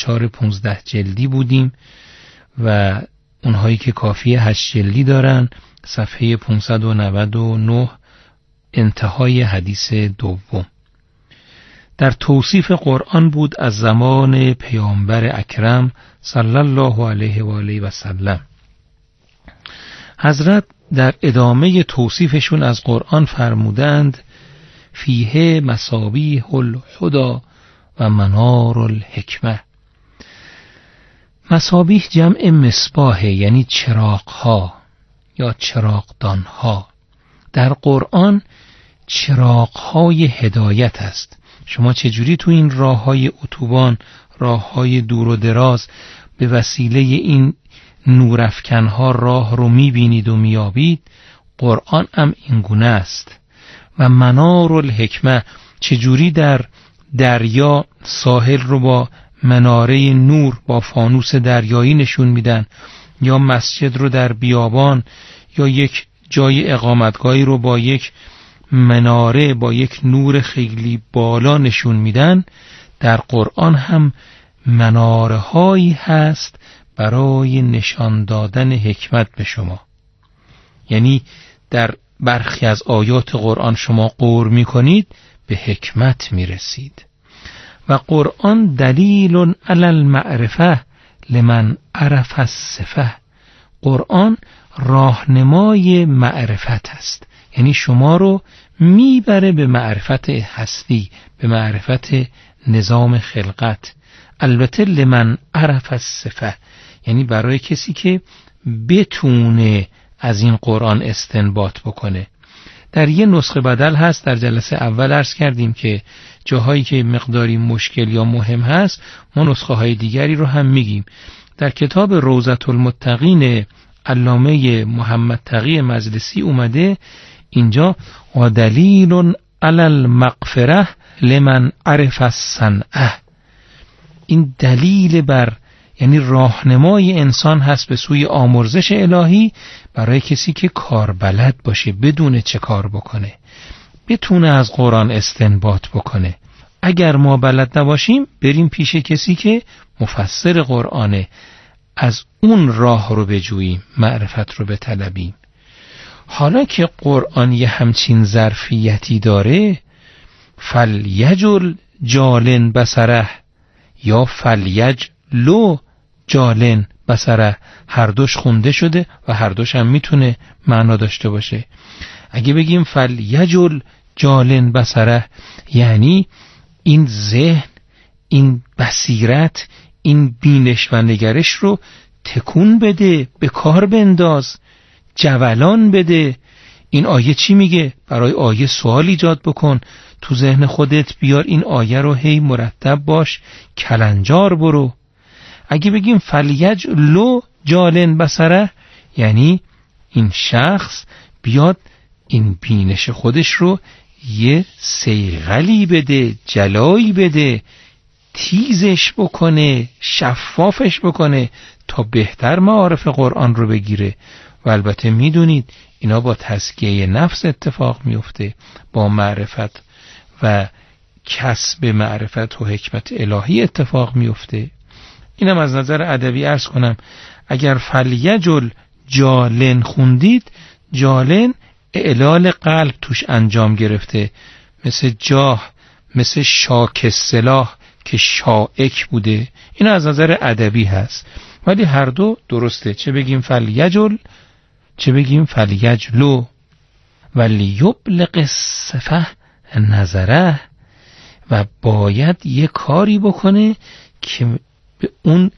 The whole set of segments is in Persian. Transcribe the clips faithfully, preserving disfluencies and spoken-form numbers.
ناچار پونزده جلدی بودیم و اونهایی که کافی هشت جلدی دارن صفحه پانصد و نود و نه انتهای حدیث دوم. در توصیف قرآن بود از زمان پیامبر اکرم صلی الله علیه و آله و سلم. حضرت در ادامه توصیفشون از قرآن فرمودند فیه مصابیح الهدی و منار الحکمه. مصابیح جمع مصباح، یعنی چراغ‌ها یا چراغدان‌ها. در قرآن چراغ‌های هدایت است. شما چجوری تو این راه‌های اتوبان، راه‌های دور و دراز به وسیله این نورافکن‌ها راه رو می‌بینید و می‌یابید، قرآن هم این گونه است. و منار الحکمه، چجوری در دریا ساحل رو با مناره نور با فانوس دریایی نشون میدن، یا مسجد رو در بیابان، یا یک جای اقامتگاهی رو با یک مناره با یک نور خیلی بالا نشون میدن. در قرآن هم مناره هایی هست برای نشان دادن حکمت به شما. یعنی در برخی از آیات قرآن شما غور میکنید به حکمت میرسید. و قرآن دلیل علی المعرفه لمن عرف الصفه. قرآن راهنمای معرفت است، یعنی شما رو میبره به معرفت هستی، به معرفت نظام خلقت. البته لمن عرف الصفه، یعنی برای کسی که بتونه از این قرآن استنباط بکنه. در یه نسخه بدل هست، در جلسه اول عرض کردیم که جاهایی که مقداری مشکل یا مهم هست ما نسخه های دیگری رو هم میگیم. در کتاب روضة المتقین علامه محمد تقی مجلسی اومده اینجا و دلیل علی المغفره لمن عرف الصنعه. این دلیل بر، یعنی راهنمای انسان هست به سوی آمرزش الهی برای کسی که کار بلد باشه، بدونه چه کار بکنه، بتونه از قرآن استنباط بکنه. اگر ما بلد نباشیم بریم پیش کسی که مفسر قرآنه، از اون راه رو بجوییم، معرفت رو بطلبیم. حالا که قرآن یه همچین ظرفیتی داره، فلیجل جالن بصره یا فلیجلو جالن بصره، هر دوش خونده شده و هر دوش هم میتونه معنا داشته باشه. اگه بگیم فلیجل جالن بصره، یعنی این ذهن، این بصیرت، این بینش و نگرش رو تکون بده، به کار بنداز، جولان بده. این آیه چی میگه؟ برای آیه سوال ایجاد بکن، تو ذهن خودت بیار این آیه رو، هی مرتب باش، کلنجار برو. اگه بگیم فلیجلو جالن بصره، یعنی این شخص بیاد این بینش خودش رو یه صیقلی بده، جلایی بده، تیزش بکنه، شفافش بکنه تا بهتر معارف قرآن رو بگیره. و البته میدونید اینا با تزکیه نفس اتفاق میفته، با معرفت و کسب معرفت و حکمت الهی اتفاق میفته. اینم از نظر ادبی عرض کنم، اگر فلیجل جالن خوندید، جالن اعلال قلب توش انجام گرفته، مثل جاه، مثل شاک سلاح که شائک بوده. این از نظر ادبی هست، ولی هر دو درسته، چه بگیم فلیجل چه بگیم فلیجلو. ولی یبلغ الصفه نظره، و باید یه کاری بکنه که به اون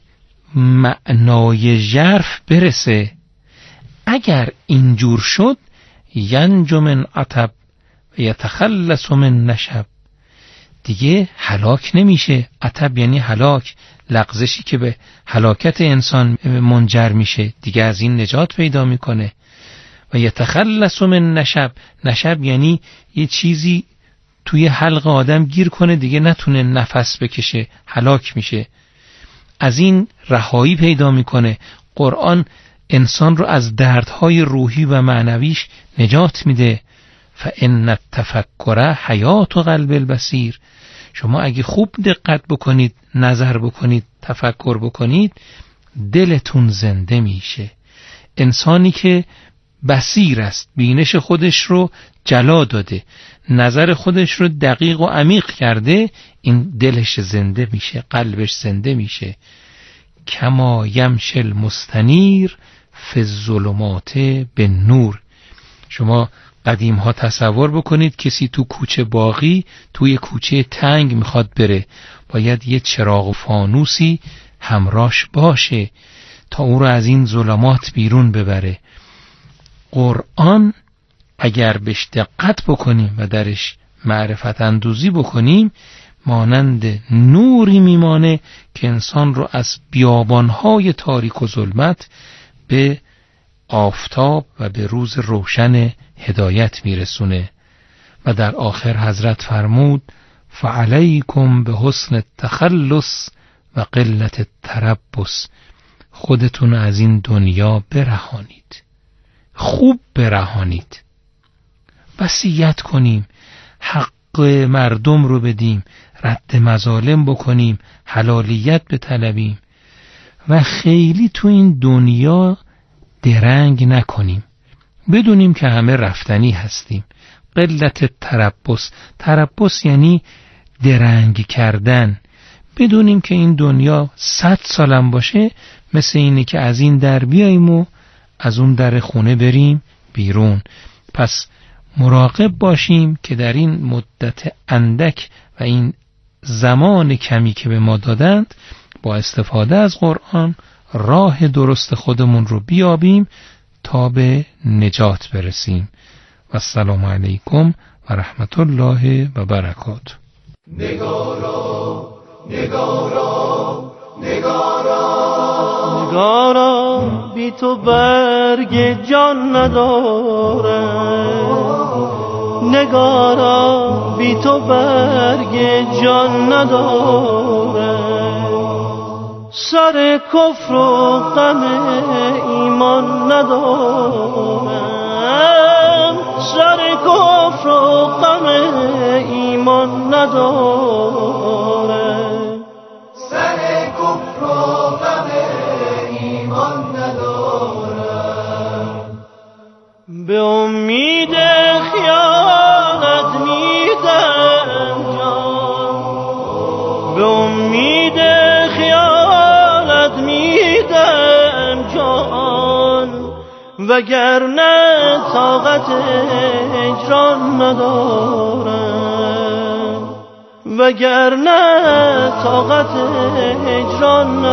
معنای ژرف برسه. اگر اینجور شد ینجو من عطب و یتخلص من نشب، دیگه هلاک نمیشه. عطب یعنی هلاک، لغزشی که به هلاکت انسان منجر میشه، دیگه از این نجات پیدا میکنه. و یتخلص من نشب، نشب یعنی یه چیزی توی حلق آدم گیر کنه، دیگه نتونه نفس بکشه، هلاک میشه، از این رهایی پیدا میکنه. قرآن انسان رو از دردهای روحی و معنویش نجات میده. فإن التفکر حیات قلب البصیر، شما اگه خوب دقت بکنید، نظر بکنید، تفکر بکنید، دلتون زنده میشه. انسانی که بصیر است، بینش خودش رو جلا داده، نظر خودش رو دقیق و عمیق کرده، این دلش زنده میشه، قلبش زنده میشه. کما یمشی المستنیر فی الظلمات بالنور. شما قدیم ها تصور بکنید کسی تو کوچه باغی، توی کوچه تنگ میخواد بره، باید یه چراغ و فانوسی همراش باشه تا او رو از این ظلمات بیرون ببره. قرآن اگر بهش دقت بکنیم و درش معرفت اندوزی بکنیم، مانند نوری میمانه که انسان رو از بیابانهای تاریک و ظلمت به آفتاب و به روز روشن هدایت میرسونه. و در آخر حضرت فرمود فعلیکم به حسن التخلص و قلت التربص. خودتون از این دنیا برهانید، خوب برهانید، وصیت کنیم، حق مردم رو بدیم، رد مظالم بکنیم، حلالیت بطلبیم و خیلی تو این دنیا درنگ نکنیم. بدونیم که همه رفتنی هستیم. قلت تربص، تربص یعنی درنگ کردن. بدونیم که این دنیا صد سالم باشه، مثل اینه که از این در بیاییم و از اون در خونه بریم بیرون. پس مراقب باشیم که در این مدت اندک و این زمان کمی که به ما دادند، با استفاده از قرآن راه درست خودمون رو بیابیم تا به نجات برسیم. و السلام علیکم و رحمت الله و برکاته. نگارا نگارا نگارا نگارا بی تو برگ جان نداره، نگارا بی تو برگ جان نداره، سر کفر و غم ایمان ندارم، سر کفر و غم ایمان ندارم، سر کفر و غم ایمان ندارم، به امید خیانت میدم جان، به امید خیانت میدم جان، وگرنه طاقت هجران ندارم، وگرنه طاقت هجران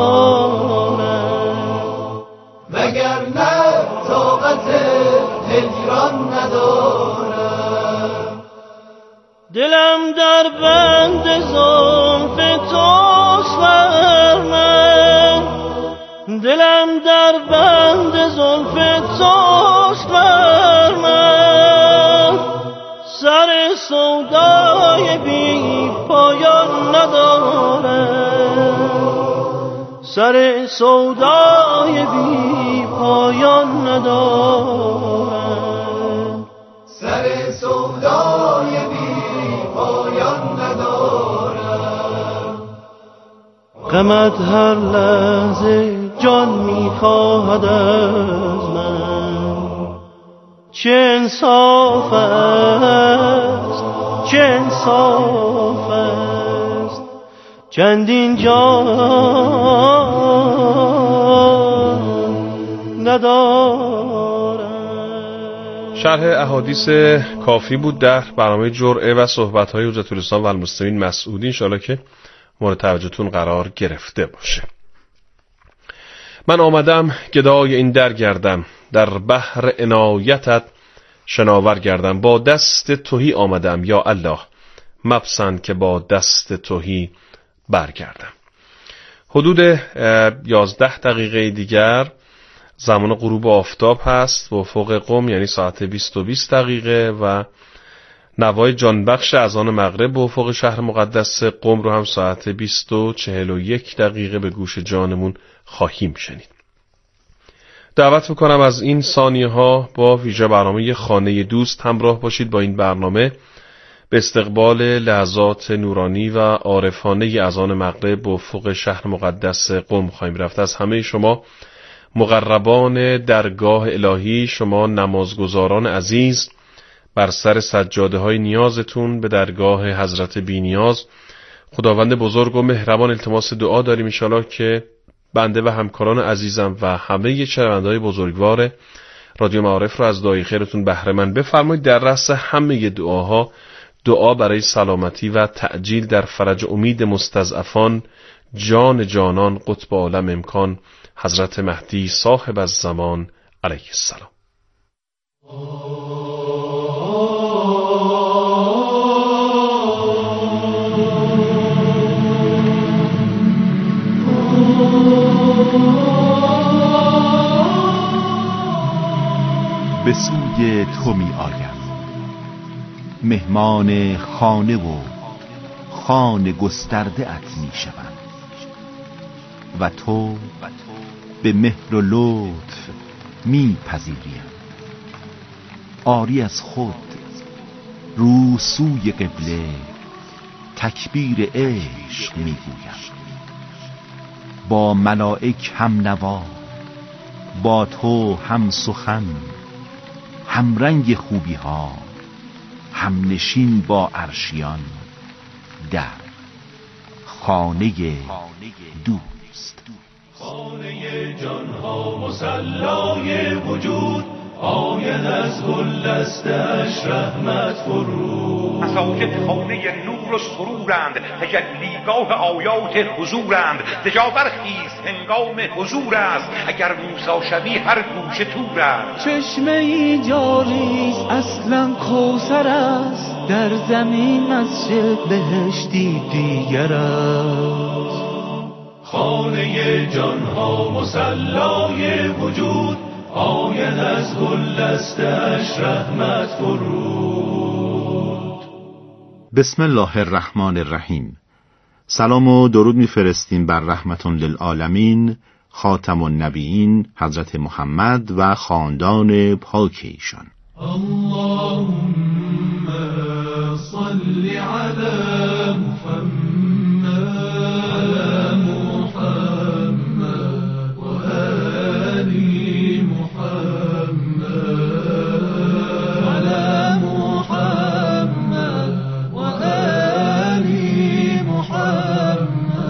ندارم، وگرنه طاقت هجران ندارم، دلم در بند زلف توست بر من، دلم در بند زلف توست بر من، سر سودای بی پایان ندارم، سر سودای بی پایان ندارم، سر سودای بی پایان ندارم، غمت هر لحظه جان می‌خواهد از من، چه انصاف است، چه انصاف است، چندین جان ندارم. شرح احادیث کافی بود در برنامه جرعه و صحبت‌های حجت الاسلام و المسلمین مسعودی، انشاءالله که مورد توجهتون قرار گرفته باشه. من آمدم گدای این در گردم، در بحر عنایتت شناور گردم، با دست تهی آمدم یا الله، مپسند که با دست تهی برگردم. حدود یازده دقیقه دیگر زمان غروب آفتاب هست و افق قم، یعنی ساعت بیست و بیست دقیقه، و نوای جانبخش اذان مغرب به افق شهر مقدس قم رو هم ساعت بیست و چهل و یک دقیقه به گوش جانمون خواهیم شنید. دعوت میکنم از این ثانیه ها با ویژه برنامه خانه دوست همراه باشید. با این برنامه به استقبال لحظات نورانی و عارفانه اذان مغرب به افق شهر مقدس قم خواهیم رفت. از همه شما مقربان درگاه الهی، شما نمازگزاران عزیز، بر سر سجاده های نیازتون به درگاه حضرت بی‌نیاز خداوند بزرگ و مهربان التماس دعا داریم انشاءالله که بنده و همکاران عزیزم و همه شنونده‌های بزرگوار رادیو معارف رو از دعای خیرتون بهره مند بفرمایید. در رأس همه دعاها دعا برای سلامتی و تعجیل در فرج امید مستضعفان، جان جانان، قطب عالم امکان، حضرت مهدی صاحب الزمان علیه السلام. به سوی تو می آیم، مهمان خانه و خانه گسترده ات می شوم و تو به مهر و لطف می پذیریم. آری از خود رو سوی قبله تکبیر عشق می گویم. با ملائک هم نوا، با تو هم سخن، هم رنگ خوبی ها، هم نشین با عرشیان، در خانه دوست. خانه جان ها مصلای وجود، آید از گل دستش رحمت فرود. مساجد خانه نور و سرورند، تجلیگاه آیات حضورند. دجا برخیز هنگام حضور است، اگر موسی شوی هر گوشه تور است. چشمه ای جاریست اصلا کوثر است، در زمین مسجد بهشتی دیگر است. خانه جان ها مصلای وجود، آید از گل دستش رحمت فرود. بسم الله الرحمن الرحیم. سلام و درود میفرستیم بر رحمت للعالمین، خاتم النبیین حضرت محمد و خاندان پاک ایشان. اللهم صل علی محمد علی محمد و آل محمد علی محمد و آل محمد.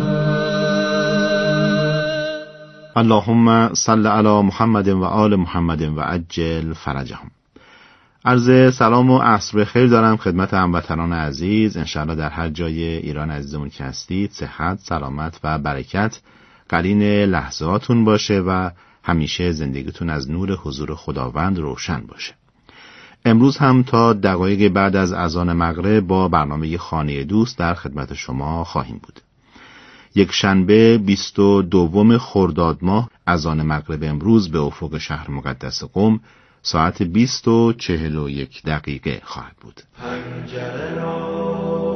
اللهم صل علی محمد و آل محمد و عجل فرجهم. عرض سلام و عصر خیر دارم خدمت هموطنان عزیز. انشاءالله در هر جای ایران عزیزمون که هستید صحت، سلامت و برکت قرین لحظاتون باشه و همیشه زندگیتون از نور حضور خداوند روشن باشه. امروز هم تا دقایق بعد از اذان مغرب با برنامه خانه دوست در خدمت شما خواهیم بود. یک شنبه بیست و دوم خرداد ماه اذان مغرب امروز به افق شهر مقدس قم ساعت بیست و چهل و یک دقیقه خواهد بود. پنجره را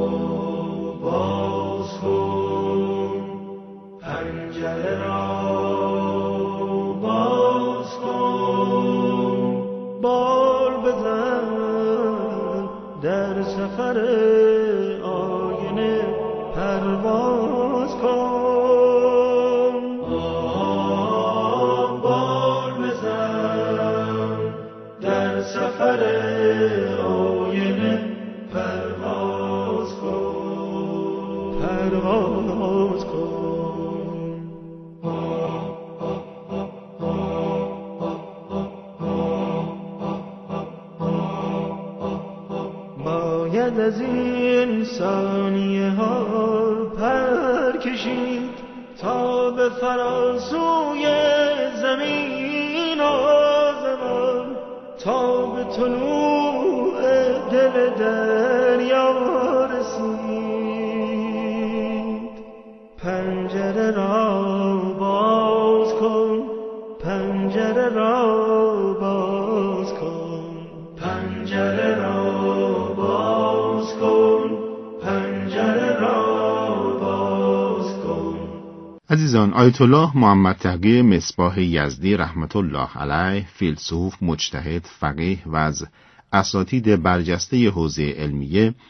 باز کن، پنجره را باز کن، بال بزن در سفر آینه پرواز کن. سفر آینه پرواز کن، پرواز کن. باید از این ثانیه ها پر کشید تا به فراسوی زمین آزمان، تا به طلوع دل دریا رسید. پنجره را باز کن، پنجره را باز کن، پنجره را باز کن، پنجره را باز کن. عزیزان، آیت الله محمد تقی مصباح یزدی رحمت الله علیه، فیلسوف، مجتهد، فقیه و از اساتید برجسته حوزه علمیه،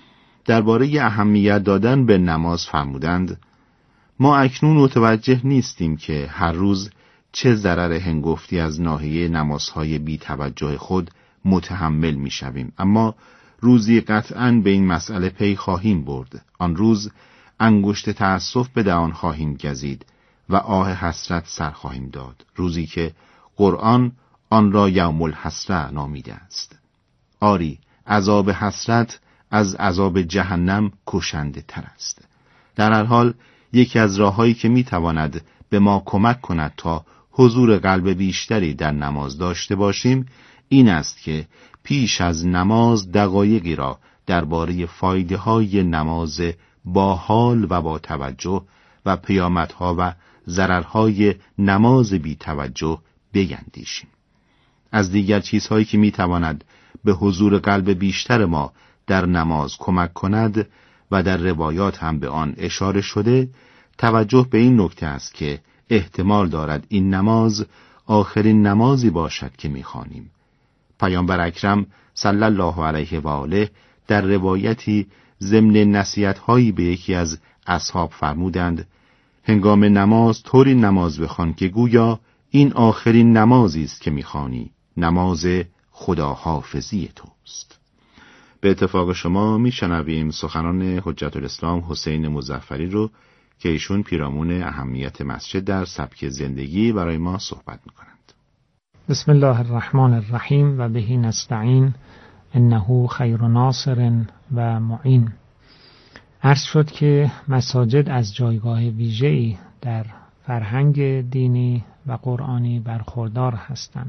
درباره اهمیت دادن به نماز فرمودند: ما اکنون متوجه نیستیم که هر روز چه ضرر هنگفتی از ناحیه نمازهای بی توجه خود متحمل می شویم، اما روزی قطعاً به این مسئله پی خواهیم برد. آن روز انگشت تأسف به دهان خواهیم گزید و آه حسرت سر خواهیم داد، روزی که قرآن آن را یوم الحسرة نامیده است. آری، عذاب حسرت از عذاب جهنم کشنده تر است. در هر حال یکی از راههایی که می تواند به ما کمک کند تا حضور قلب بیشتری در نماز داشته باشیم این است که پیش از نماز دقایقی را درباره فایده‌های نماز با حال و با توجه و پیامدها و ضررهای نماز بی توجه بیندیشیم. از دیگر چیزهایی که می تواند به حضور قلب بیشتر ما در نماز کمک کند و در روایات هم به آن اشاره شده، توجه به این نکته است که احتمال دارد این نماز آخرین نمازی باشد که می‌خوانیم. پیامبر اکرم صلی الله علیه و آله در روایتی ضمن نصیحت‌هایی به یکی از اصحاب فرمودند: هنگام نماز طوری نماز بخوان که گویا این آخرین نمازی است که می‌خوانی، نماز خداحافظی توست. به اتفاق شما میشنویم سخنان حجت الاسلام حسین مظفری رو که ایشون پیرامون اهمیت مسجد در سبک زندگی برای ما صحبت میکنند. بسم الله الرحمن الرحیم و بهی نستعین انه خیر ناصر و معین. عرض شد که مساجد از جایگاه ویژه‌ای در فرهنگ دینی و قرآنی برخوردار هستند.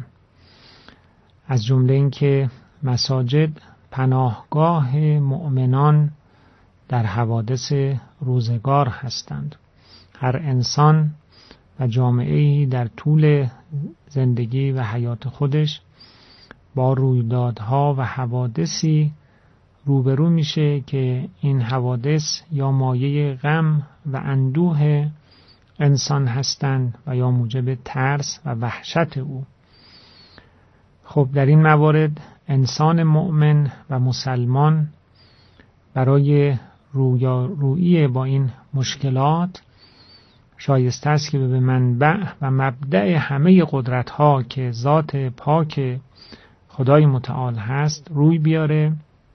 از جمله این که مساجد پناهگاه مؤمنان در حوادث روزگار هستند. هر انسان و جامعه‌ای در طول زندگی و حیات خودش با رویدادها و حوادثی روبرو میشه که این حوادث یا مایه غم و اندوه انسان هستند و یا موجب ترس و وحشت او. خب در این موارد انسان مؤمن و مسلمان برای رویارویی با این مشکلات شایسته است که به منبع و مبدأ همه قدرت‌ها که ذات پاک خدای متعال هست روی بیاره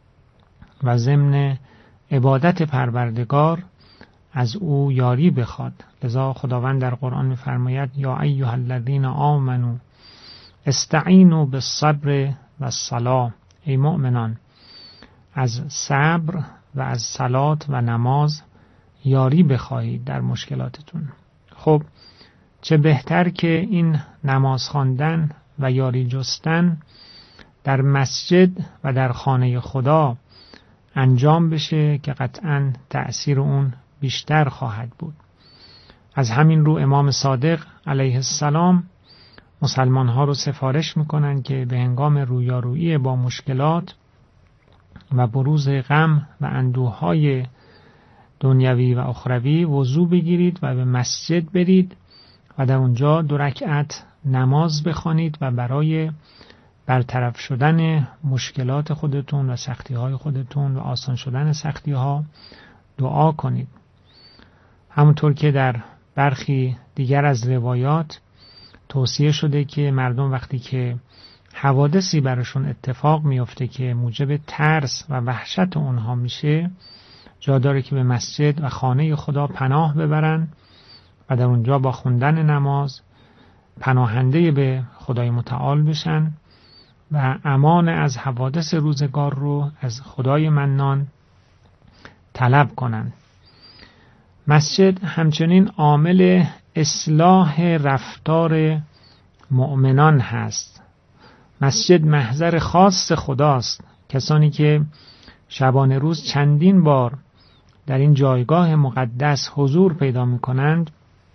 و ضمن عبادت پروردگار از او یاری بخواد. لذا خداوند در قرآن می‌فرماید: یا ایها الذین آمنوا استعینوا بالصبر و الصلاة. ای مؤمنان، از صبر و از صلات و نماز یاری بخواهید در مشکلاتتون. خب چه بهتر که این نماز خواندن و یاری جستن در مسجد و در خانه خدا انجام بشه که قطعاً تأثیر اون بیشتر خواهد بود. از همین رو امام صادق علیه السلام مسلمان ها رو سفارش میکنن که به هنگام رویارویی با مشکلات و بروز غم و اندوه‌های دنیوی و اخروی وضو بگیرید و به مسجد برید و در اونجا دو رکعت نماز بخوانید و برای برطرف شدن مشکلات خودتون و سختی‌های خودتون و آسان شدن سختی‌ها دعا کنید. همونطور که در برخی دیگر از روایات توصیه شده که مردم وقتی که حوادثی براشون اتفاق میفته که موجب ترس و وحشت اونها میشه، جا داره که به مسجد و خانه خدا پناه ببرن و در اونجا با خوندن نماز پناهنده به خدای متعال بشن و امان از حوادث روزگار رو از خدای منان طلب کنن. مسجد همچنین عامل اصلاح رفتار مؤمنان هست. مسجد محضر خاص خداست. کسانی که شبانه روز چندین بار در این جایگاه مقدس حضور پیدا می کنند،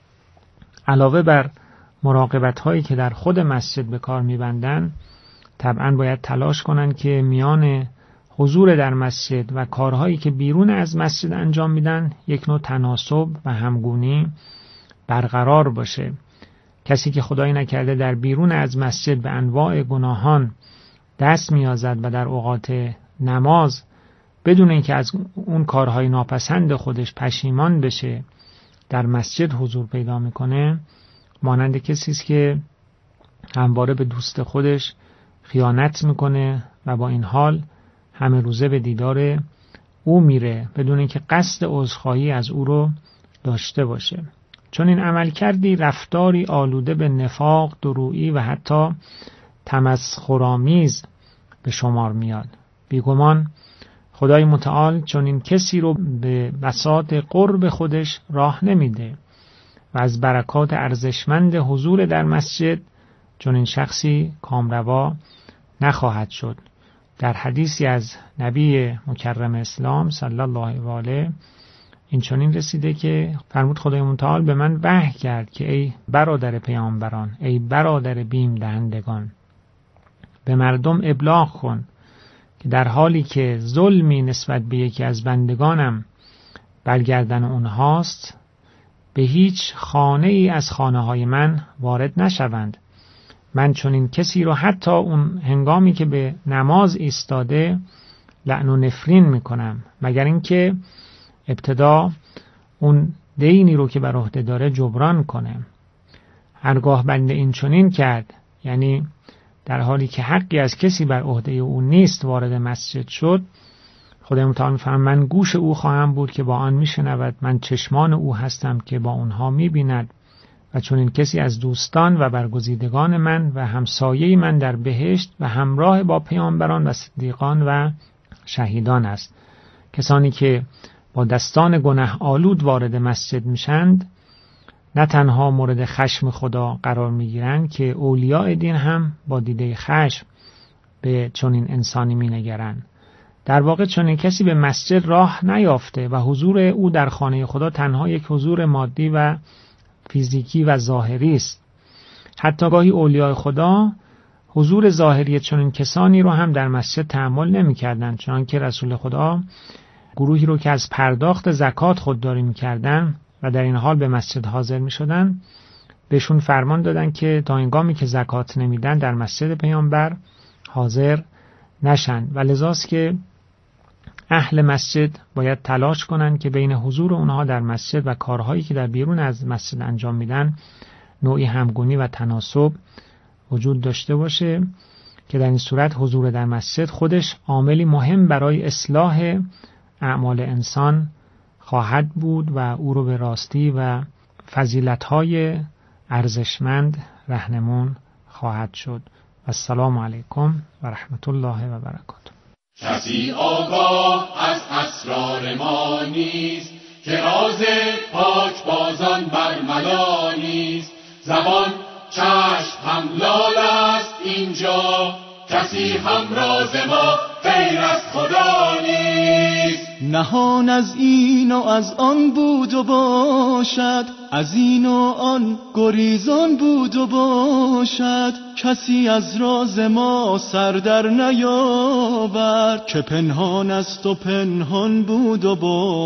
علاوه بر مراقبت هایی که در خود مسجد به کار می بندند، طبعا باید تلاش کنند که میان حضور در مسجد و کارهایی که بیرون از مسجد انجام میدن یک نوع تناسب و همگونی برقرار باشه. کسی که خدایی نکرده در بیرون از مسجد به انواع گناهان دست میازد و در اوقات نماز بدون اینکه از اون کارهای ناپسند خودش پشیمان بشه در مسجد حضور پیدا میکنه، مانند کسی است که همواره به دوست خودش خیانت میکنه و با این حال همه روزه به دیدار او میره بدون اینکه قصد عذرخواهی از او رو داشته باشه. چون این عمل کردی رفتاری آلوده به نفاق، درویی و حتی تمسخرآمیز به شمار میاد. بیگمان خدای متعال چون این کسی رو به بساط قرب خودش راه نمیده و از برکات ارزشمند حضور در مسجد چون این شخصی کامروا نخواهد شد. در حدیثی از نبی مکرم اسلام صلی الله و آله این چنین رسیده که فرمود خدای متعال به من وحی کرد که ای برادر پیامبران، ای برادر بیم دهندگان، به مردم ابلاغ کن که در حالی که ظلمی نسبت به یکی از بندگانم برگردن اونهاست، به هیچ خانه ای از خانه های من وارد نشوند. من چون این کسی رو حتی اون هنگامی که به نماز ایستاده لعن و نفرین میکنم، مگر اینکه ابتدا اون دینی رو که بر عهده داره جبران کنه. هرگاه بنده این چنین کرد، یعنی در حالی که حقی از کسی بر عهده او نیست وارد مسجد شد، خدای متعال می‌فرماید من گوش او خواهم بود که با آن میشنود، من چشمان او هستم که با اونها میبیند و چون این کسی از دوستان و برگزیدگان من و همسایه من در بهشت و همراه با پیامبران و صدیقان و شهیدان است. کسانی که با دستان گناه آلود وارد مسجد میشند نه تنها مورد خشم خدا قرار میگیرند که اولیاء دین هم با دیده خشم به چنین انسانی مینگرند. در واقع چنین کسی به مسجد راه نیافته و حضور او در خانه خدا تنها یک حضور مادی و فیزیکی و ظاهری است. حتی گاهی اولیاء خدا حضور ظاهری چنین کسانی رو هم در مسجد تحمل نمی‌کردند، چنانکه رسول خدا گروهی رو که از پرداخت زکات خودداری می‌کردند و در این حال به مسجد حاضر می‌شدند بهشون فرمان دادن که تا هنگامی که زکات نمیدن در مسجد پیامبر حاضر نشن و لذاست که اهل مسجد باید تلاش کنند که بین حضور اونها در مسجد و کارهایی که در بیرون از مسجد انجام میدن نوعی همگونی و تناسب وجود داشته باشه که در این صورت حضور در مسجد خودش عاملی مهم برای اصلاح اعمال انسان خواهد بود و او رو به راستی و فضیلت‌های ارزشمند رهنمون خواهد شد. السلام علیکم و رحمت الله و برکاته. کسی آگاه از اسرار ما نیست که راز پاک بازان برملا نیست. زبان چشم هم لال است اینجا، کسی هم راز ما غیر از خدا نیست. نهان از این و از آن بود و باشد، از این و آن گریزان بود و باشد. کسی از راز ما سر در نیاورد، که پنهان است و پنهان بود و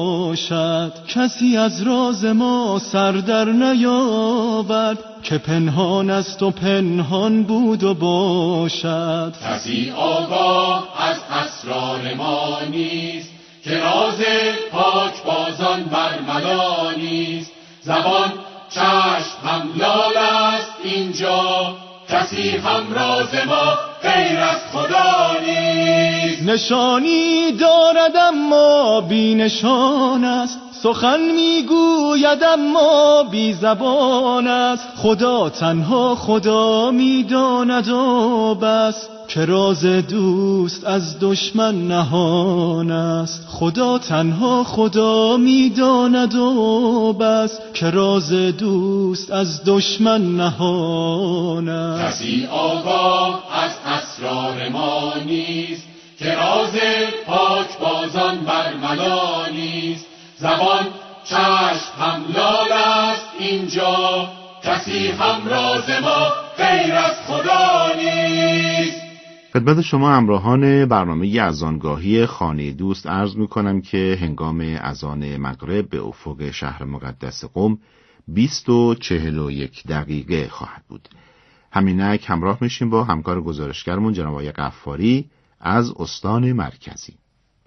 باشد. کسی از راز ما سر در نیاورد، که پنهان است و پنهان بود و باشد. کسی آگاه از اسرار ما نیست که راز پاک بازان برملا نیست. زبان چشم هم لال است اینجا، کسی هم راز ما غیر از خدا نیست. نشانی دارد اما بی نشان است، سخن میگوید اما بی زبان است. خدا تنها خدا میداند و بس، که راز دوست از دشمن نهان است. خدا تنها خدا میداند و بس، که راز دوست از دشمن نهان است. کسی آگاه از اسرار ما نیست که راز پاک بازان برملا نیست. زبان چشم هم لال است اینجا، کسی هم راز ما غیر از خدا نیست. خدمت شما همراهان برنامه اذانگاهی خانه دوست عرض میکنم که هنگام اذان مغرب به افق شهر مقدس قم بیست و چهل و یک دقیقه خواهد بود. همینک همراه میشیم با همکار گزارشگرمون جناب آقای غفاری از استان مرکزی.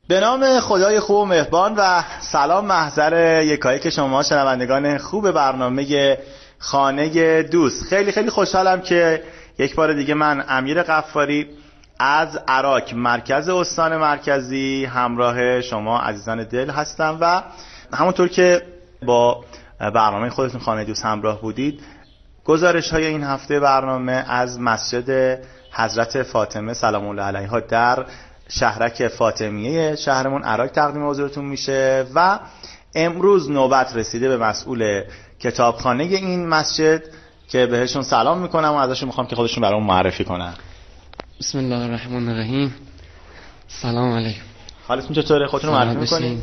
به نام خدای خوب و مهربان و سلام محضر یکایک شما شنوندگان خوب برنامه خانه دوست. خیلی خیلی خوشحالم که یک بار دیگه من امیر غفاری از عراق مرکز استان مرکزی همراه شما عزیزان دل هستم و همونطور که با برنامه خودتون خانه دوست همراه بودید، گزارش های این هفته برنامه از مسجد حضرت فاطمه سلام الله علیها در شهرک فاطمیه شهرمون عراق تقدیم حضورتون میشه و امروز نوبت رسیده به مسئول کتابخانه این مسجد که بهشون سلام میکنم و ازشون میخوام که خودشون برامون معرفی کنن. بسم الله الرحمن الرحیم. سلام علیکم. حالتون چطوره؟ خودتون معرفی میکنید؟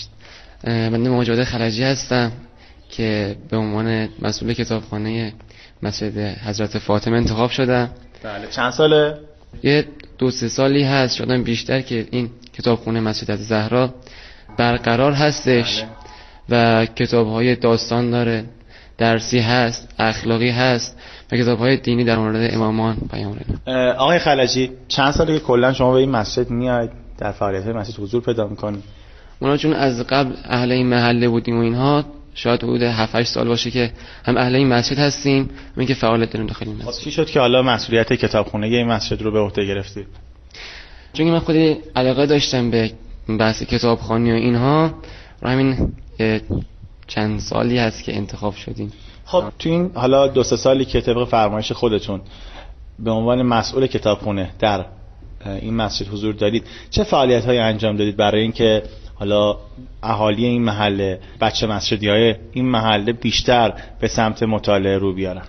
بنده مجاهد خلجی هستم که به عنوان مسئول کتابخانه مسجد حضرت فاطمه انتخاب شدم. بله. چند ساله؟ یه دو سه سالی هست شدم بیشتر که این کتابخانه مسجد زهرا برقرار هستش. بله. و کتاب‌های داستان داره، درسی هست، اخلاقی هست و کتاب‌های دینی در مورد امامان پیامبران. آقای خلجی چند ساله که کلا شما به این مسجد میاید، در فعالیت‌های مسجد حضور پیدا می‌کنید؟ ما چون از قبل اهل این محله بودیم و اینها، شاید حدود هفت هشت سال باشه که هم اهل این مسجد هستیم، همین که فعالیت داریم داخل این مسجد. چی شد که حالا مسئولیت کتابخانه این مسجد رو به عهده گرفتید؟ چون من خودی علاقه داشتم به بحث کتابخوانی و اینها، و همین چند سالی هست که انتخاب شدیم. خب تو این حالا دو سه سالی که طبق فرمایش خودتون به عنوان مسئول کتابخانه در این مسجد حضور دارید، چه فعالیت‌هایی انجام دادید برای اینکه حالا اهالی این محله، بچه مسجدی‌های این محله بیشتر به سمت مطالعه رو بیارن؟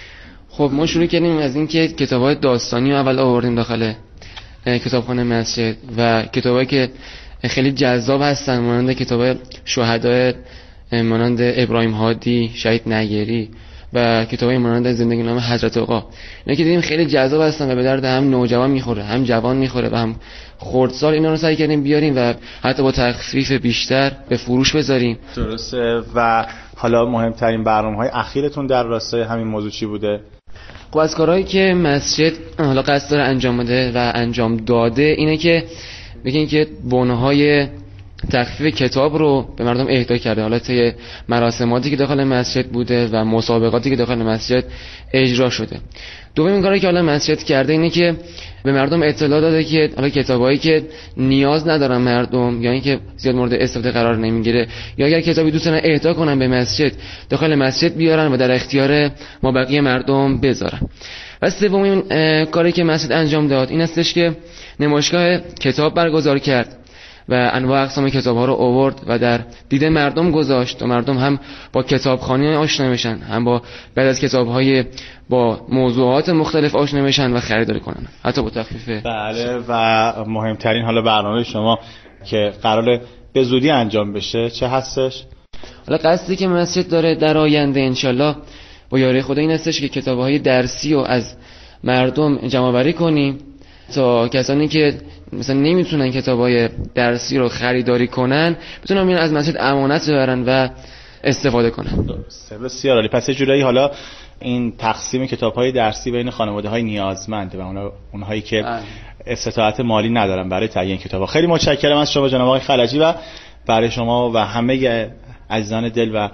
خب ما شروع کردیم از اینکه کتاب‌های داستانی رو اول آوردیم داخل کتابخانه مسجد و کتابایی که خیلی جذاب هستن، مانند کتاب شهدای مانند ابراهیم هادی، شهید نگری و کتابای مانند زندگی نام حضرت آقا، اینا که دیدیم خیلی جذاب هستن و به درد هم نوجوان میخوره، هم جوان میخوره و هم خردسال. اینا رو سعی کردیم بیاریم و حتی با تخفیف بیشتر به فروش بذاریم. درسته. و حالا مهمترین برنامه‌های اخیرتون در راستای همین موضوع چی بوده؟ خب از کارهایی که مسجد حالا قصد داره انجام بده و انجام داده اینه که بگین که بناهای تخفیف کتاب رو به مردم اهدا کرده. حالا طی مراسماتی که داخل مسجد بوده و مسابقاتی که داخل مسجد اجرا شده. دومین کاری که حالا مسجد کرده اینه که به مردم اطلاع داده که حالا کتابایی که نیاز ندارن مردم یا اینکه زیاد مورد استفاده قرار نمیگیره یا اگر کتابی دوست دارن اهدا کنن به مسجد، داخل مسجد بیارن و در اختیار ما بقیه مردم بذارن. و سومین کاری که مسجد انجام داد این استش که نمایشگاه کتاب برگزار کرد و انواع اقسام کتاب‌ها رو آورد و در دید مردم گذاشت و مردم هم با کتابخوانی آشنا میشن، هم با بعد از کتاب‌های با موضوعات مختلف آشنا میشن و خریداری کنن، حتی با تخفیف. بله. و مهمترین حالا برنامه شما که قراره به زودی انجام بشه چه هستش؟ حالا قصدی که مسجد داره در آینده انشالله با یاری خدا این هستش که کتاب‌های درسی رو از مردم جمع‌آوری کنیم تا کسانی که مثلا نمیتونن کتابای درسی رو خریداری کنن بتونن میان از مسجد امانت ببرن و استفاده کنن. درسته. بسیار عالی. پس یه جورایی حالا این تقسیم کتاب‌های درسی بین خانواده‌های نیازمند و اونها اونهایی که استطاعت مالی ندارن برای تهیه کتاب‌ها. خیلی متشکرم از شما جناب آقای خلجی و برای شما و همه عزیزان دل و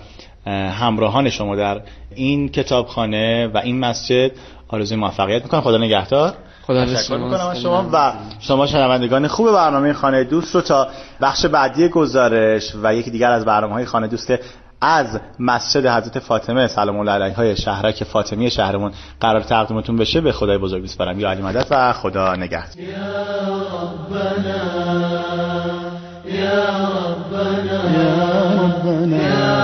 همراهان شما در این کتابخانه و این مسجد آرزوی موفقیت می‌کنم. خدا نگهدار. تشکر میکنم از شما و شما شنوندگان خوب برنامه خانه دوست رو تا بخش بعدی گزارش و یکی دیگر از برنامه‌های خانه دوست که از مسجد حضرت فاطمه سلام الله علیها شهرک فاطمیه شهرمون قرار تقدیمتون بشه به خدای بزرگ میسپارم. یا علی مدد و خدا نگهدار. یا ربنا یا ربنا یا ربنا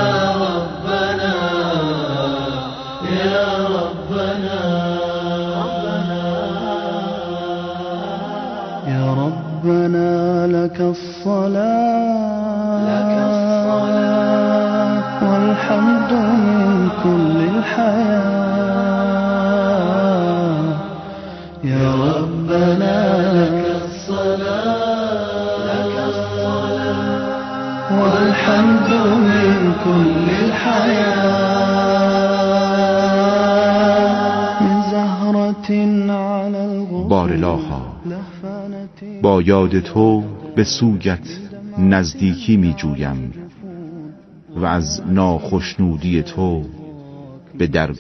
یا ربنا ربنا لك الصلاة لك الصلاة والحمد من كل الحياة يا ربنا لك الصلاة لك الصلاة والحمد من كل الحياة من زهرة على الغرب بارلاها با یاد تو به سویت نزدیکی می جویم و از ناخشنودی تو به درگاه